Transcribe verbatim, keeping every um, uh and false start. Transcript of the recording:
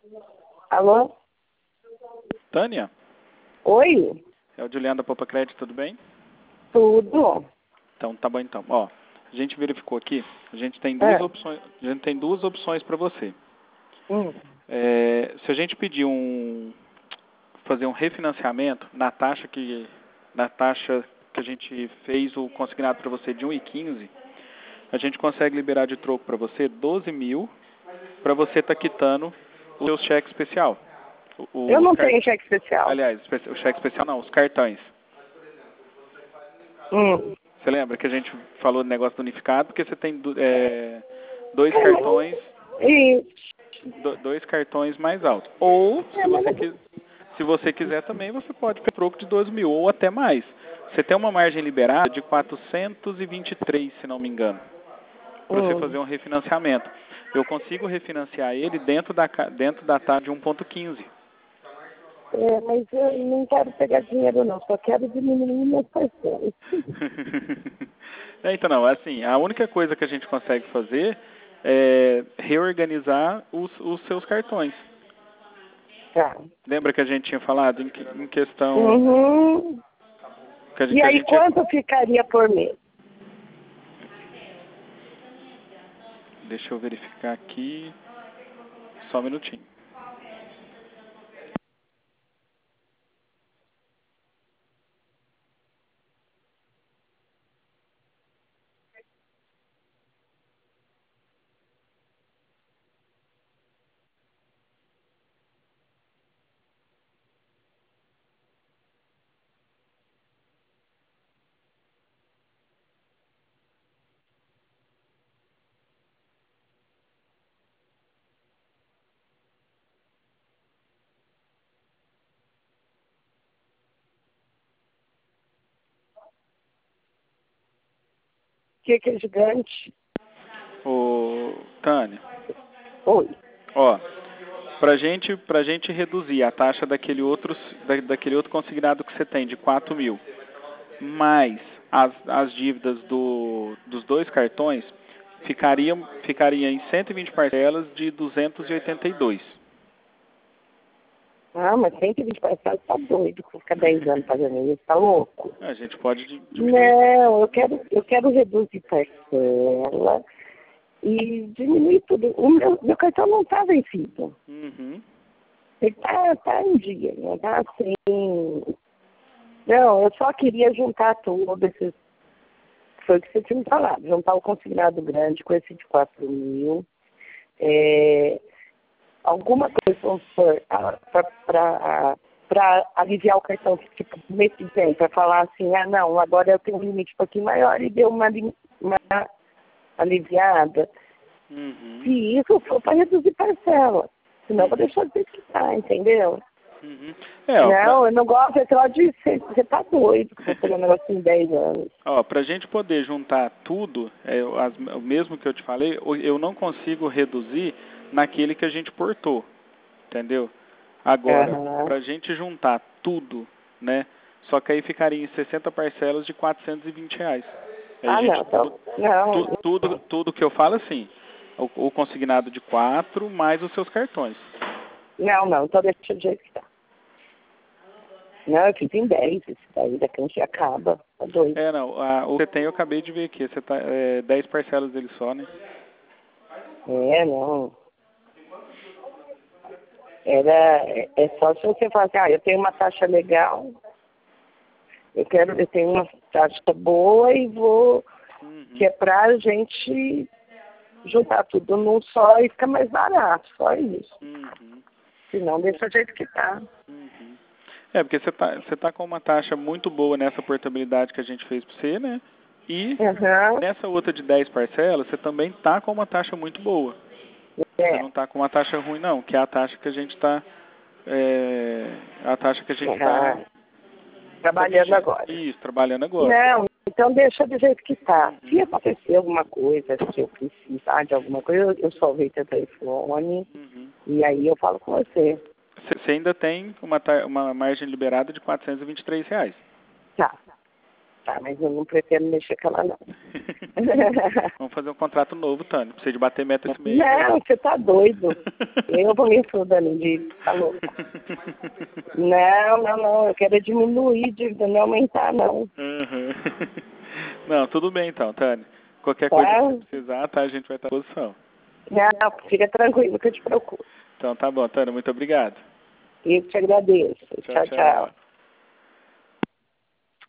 Alô? Tânia? Oi? É o Juliano da Poupa Crédito, tudo bem? Tudo? Então, tá bom então. Ó, a gente verificou aqui, a gente tem duas É. opções, a gente tem duas opções para você. Hum. É, se a gente pedir um, fazer um refinanciamento na taxa que, na taxa que a gente fez o consignado para você de um e quinze, a gente consegue liberar de troco para você doze mil para você estar tá quitando o seu cheque especial. O- Eu Os não car... tenho cheque especial. Aliás, espe- o cheque especial não, os cartões. Hum. Você lembra que a gente falou do negócio do unificado? Porque você tem du- é, dois É, mas... cartões, E... do- dois cartões mais altos. Ou, É, se mas... você, qui- se você quiser também, você pode ter troco de doze mil ou até mais. Você tem uma margem liberada de quatrocentos e vinte e três, se não me engano, para você Hum. fazer um refinanciamento. Eu consigo refinanciar ele dentro da, ca- dentro da taxa de um ponto quinze. É, mas eu não quero pegar dinheiro não, só quero diminuir meus parceiros. É, então, não, assim, a única coisa que a gente consegue fazer é reorganizar os, os seus cartões. Tá. Lembra que a gente tinha falado em, que- em questão Uhum. que a gente, E que a aí gente tinha... quanto ficaria por mês? Deixa eu verificar aqui, só um minutinho. Que que é gigante? Ô, Tânia, Oi. ó, pra gente, pra gente reduzir a taxa daquele outro, da, daquele outro consignado que você tem, de quatro mil, mais as, as dívidas do, dos dois cartões, ficaria, ficaria em cento e vinte parcelas de duzentos e oitenta e dois. Ah, mas cento e vinte parcelas tá doido com ficar dez anos pagando isso, tá louco? A gente pode di- diminuir. Não, eu quero, eu quero reduzir parcela e diminuir tudo. O meu, meu cartão não tá vencido. Uhum. Ele tá, tá em dia, não tá assim. Não, eu só queria juntar tudo, esses, foi o que você tinha me falado, juntar o consignado grande com esse de quatro mil. É, alguma coisa, vamos supor, para aliviar o cartão, tipo, mês que vem, para falar assim, ah, não, agora eu tenho um limite um pouquinho maior e deu uma, li- uma aliviada. Uhum. Se isso for para reduzir parcela, senão eu vou deixar do jeito que tá, entendeu? Uhum. É, ó, pra, Não, eu não gosto, é só de ser, você tá doido, que você pegar um negócio em dez anos. ó, pra gente poder juntar tudo, é, as- o mesmo que eu te falei, o- eu não consigo reduzir naquele que a gente portou, entendeu? Agora, Aham. pra gente juntar tudo, né? Só que aí ficaria em sessenta parcelas de quatrocentos e vinte reais. Aí, Ah, não, gente, tu, então, não, tu- tudo, tudo que eu falo assim, o, o consignado de quatro mais os seus cartões. não, não, então deixa do jeito que tá. Não, eu fiz em dez, esse daí daqui a gente acaba, tá doido. É, não, a, o que você tem eu acabei de ver aqui, você tá, é, dez parcelas dele só, né? É, não. Era, é é só se você falar assim, ah, eu tenho uma taxa legal, eu quero, eu tenho uma taxa boa e vou, Uhum. que é pra gente juntar tudo num só e ficar mais barato, só isso. Uhum. Senão deixa do jeito que tá. Uhum. É, porque você tá, você tá com uma taxa muito boa nessa portabilidade que a gente fez para você, né? E Aham, nessa outra de dez parcelas, você também tá com uma taxa muito boa. Você é. não tá com uma taxa ruim, não, que é a taxa que a gente tá. É, a taxa que a gente tá Aham. Trabalhando corrigindo. agora. Isso, trabalhando agora. Não, então deixa do jeito que tá. Se Uhum. acontecer alguma coisa, se eu precisar de alguma coisa, eu, eu só vejo teu telefone Uhum. e aí eu falo com você. Você você ainda tem uma, ta- uma margem liberada de quatrocentos e vinte e três reais. Tá, tá, mas eu não pretendo mexer com ela não. Vamos fazer um contrato novo, Tânia. Precisa de bater meta esse mês. Não, você tá doido. Eu vou me estudando de tá louco. Não, não, não. Eu quero diminuir, dívida, não aumentar, não. Uhum. Não, tudo bem então, Tânia. Qualquer Tá? coisa que você precisar, tá? A gente vai estar à disposição. Não, fica tranquilo que eu te procuro. Então tá bom, Tânia. Muito obrigado. Eu te agradeço. Tchau, Tchau, tchau. tchau.